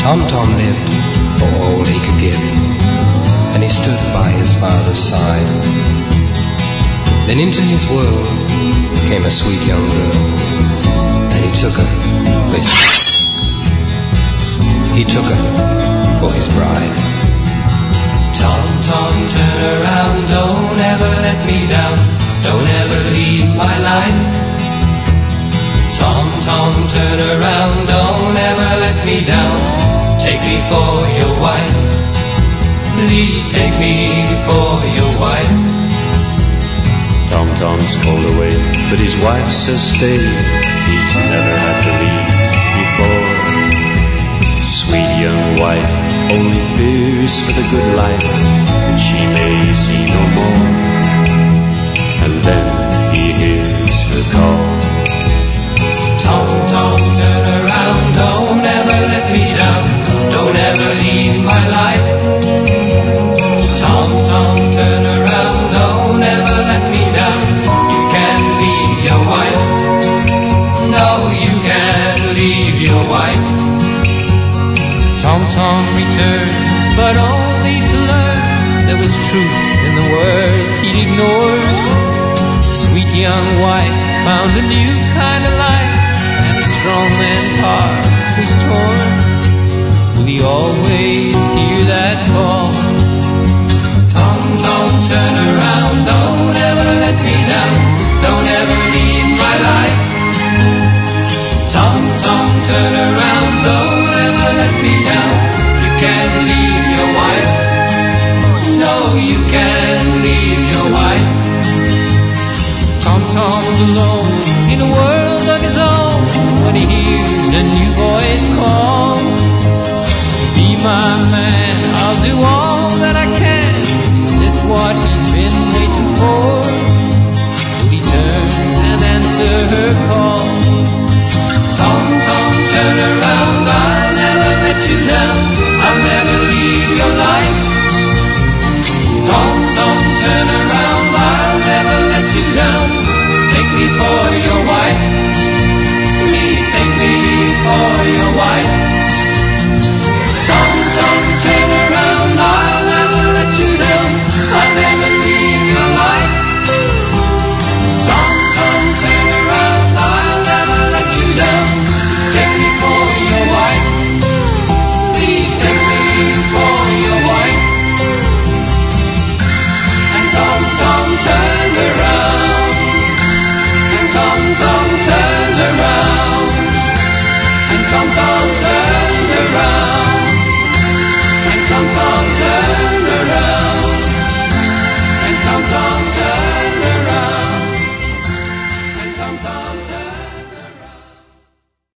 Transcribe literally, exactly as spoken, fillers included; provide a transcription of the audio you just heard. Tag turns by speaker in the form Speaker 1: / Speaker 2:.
Speaker 1: Tom Tom lived for all he could give, and he stood by his father's side. Then into his world came a sweet young girl, and he took her for his he took her for his bride. Tom Tom, turn around, don't ever let me down, don't ever leave my life. Tom Tom, turn around, don't ever let me down, take me for your wife. Please take me for your wife.
Speaker 2: Tom Tom's called away, but his wife says stay. He's never had to leave before. Sweet young wife only fears for the good life that she may see no more. And then he hears her call.
Speaker 1: Tom Tom, turn around, don't ever let me down, don't ever leave my life. Tom Tom, turn around, don't ever let me down, you can't leave your wife. No, you can't leave your wife. Tom Tom returns, but only to learn there was truth in the words he'd ignored. Sweet young wife found a new kind of life, and a strong man's heart was torn. Will he always hear that call? Tom Tom, turn around, don't ever let me down, don't ever leave my life. Tom Tom, turn around, don't ever let me down, you can't leave your wife. No, you can't leave your wife. Tom Tom's alone in a world of his own, when he hears a new voice call. Be my man, I'll do all that I can, is this what he's been waiting for? Will he turn and answer